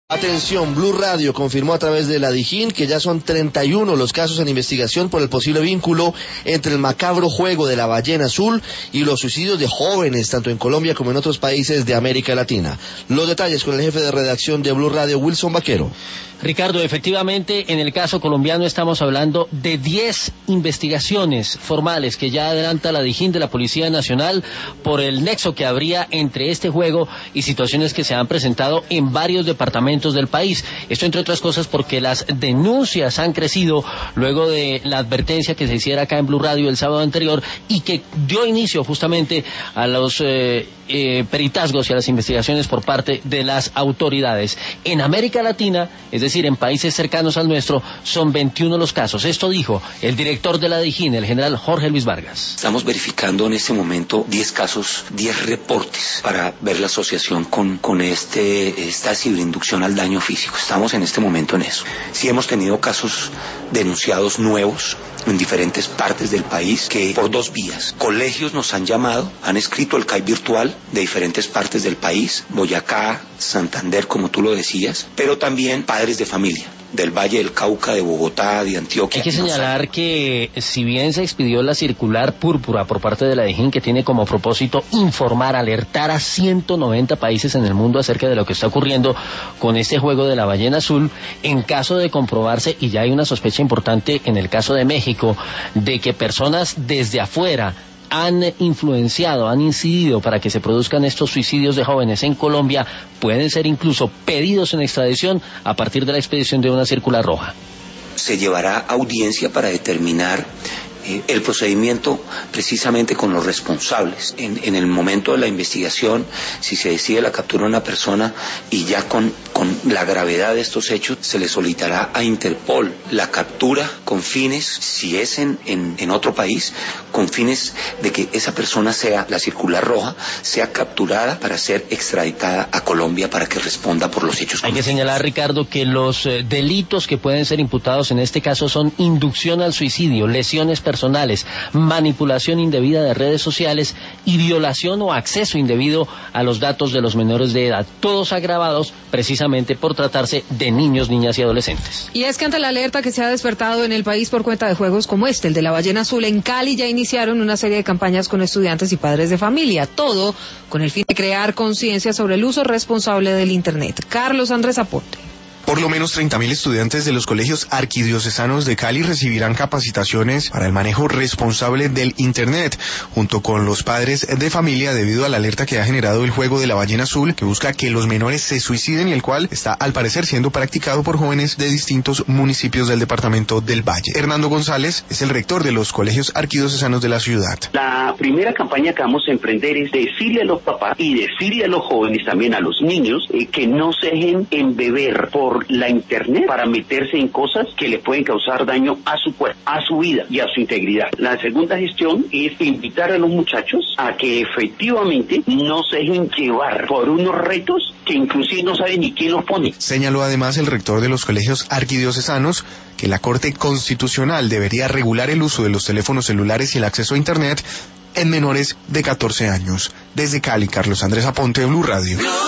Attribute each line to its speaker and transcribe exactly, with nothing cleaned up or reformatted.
Speaker 1: Atención, Blue Radio confirmó a través de la Dijín que ya son treinta y uno los casos en investigación por el posible vínculo entre el macabro juego de la ballena azul y los suicidios de jóvenes, tanto en Colombia como en otros países de América Latina. Los detalles con el jefe de redacción de Blue Radio, Wilson Vaquero.
Speaker 2: Ricardo, efectivamente, en el caso colombiano estamos hablando de diez investigaciones formales que ya adelanta la Dijín de la Policía Nacional por el nexo que habría entre este juego y situaciones que se han presentado en varios departamentos del país. Esto, entre otras cosas, porque las denuncias han crecido luego de la advertencia que se hiciera acá en Blue Radio el sábado anterior y que dio inicio justamente a los eh, eh, peritazgos y a las investigaciones por parte de las autoridades. En América Latina, es decir, en países cercanos al nuestro, son veintiuno los casos. Esto dijo el director de la Dijín, el general Jorge Luis Vargas.
Speaker 3: Estamos verificando en este momento diez casos, diez reportes para ver la asociación con, con este, esta ciberinducción al daño físico. Estamos en este momento en eso. Sí hemos tenido casos denunciados nuevos en diferentes partes del país, que por dos vías. Colegios nos han llamado, han escrito el C A I virtual de diferentes partes del país, Boyacá, Santander, como tú lo decías, pero también padres de familia del Valle del Cauca, de Bogotá, de Antioquia.
Speaker 2: Hay que señalar que si bien se expidió la circular púrpura por parte de la Dijín, que tiene como propósito informar, alertar a ciento noventa países en el mundo acerca de lo que está ocurriendo con este juego de la ballena azul, en caso de comprobarse, y ya hay una sospecha importante en el caso de México, de que personas desde afuera han influenciado, han incidido para que se produzcan estos suicidios de jóvenes en Colombia, pueden ser incluso pedidos en extradición a partir de la expedición de una circular roja.
Speaker 3: Se llevará audiencia para determinar eh, el procedimiento precisamente con los responsables. En, en el momento de la investigación, si se decide la captura de una persona y ya con, con la gravedad de estos hechos, se le solicitará a Interpol la captura con fines, si es en, en, en otro país, con fines de que esa persona sea, la circular roja, sea capturada para ser extraditada a Colombia para que responda por los hechos.
Speaker 2: Hay que señalar, Ricardo, que los eh, delitos que pueden ser imputados en este caso son inducción al suicidio, lesiones personales, manipulación indebida de redes sociales y violación o acceso indebido a los datos de los menores de edad, todos agravados precisamente por tratarse de niños, niñas y adolescentes.
Speaker 4: Y es que ante la alerta que se ha despertado en el país por cuenta de juegos como este, el de la ballena azul, en Cali ya iniciaron una serie de campañas con estudiantes y padres de familia, todo con el fin de crear conciencia sobre el uso responsable del Internet. Carlos Andrés Aponte.
Speaker 5: Por lo menos treinta mil estudiantes de los colegios arquidiocesanos de Cali recibirán capacitaciones para el manejo responsable del Internet, junto con los padres de familia, debido a la alerta que ha generado el juego de la ballena azul, que busca que los menores se suiciden y el cual está al parecer siendo practicado por jóvenes de distintos municipios del departamento del Valle. Hernando González es el rector de los colegios arquidiocesanos de la ciudad.
Speaker 6: La primera campaña que vamos a emprender es decirle a los papás y decirle a los jóvenes, también a los niños, eh, que no se dejen embeber por la internet para meterse en cosas que le pueden causar daño a su cuerpo, a su vida y a su integridad. La segunda gestión es invitar a los muchachos a que efectivamente no se dejen llevar por unos retos que inclusive no saben ni quién los pone.
Speaker 5: Señaló además el rector de los colegios arquidiocesanos que la Corte Constitucional debería regular el uso de los teléfonos celulares y el acceso a internet en menores de catorce años. Desde Cali, Carlos Andrés Aponte, Blue Radio.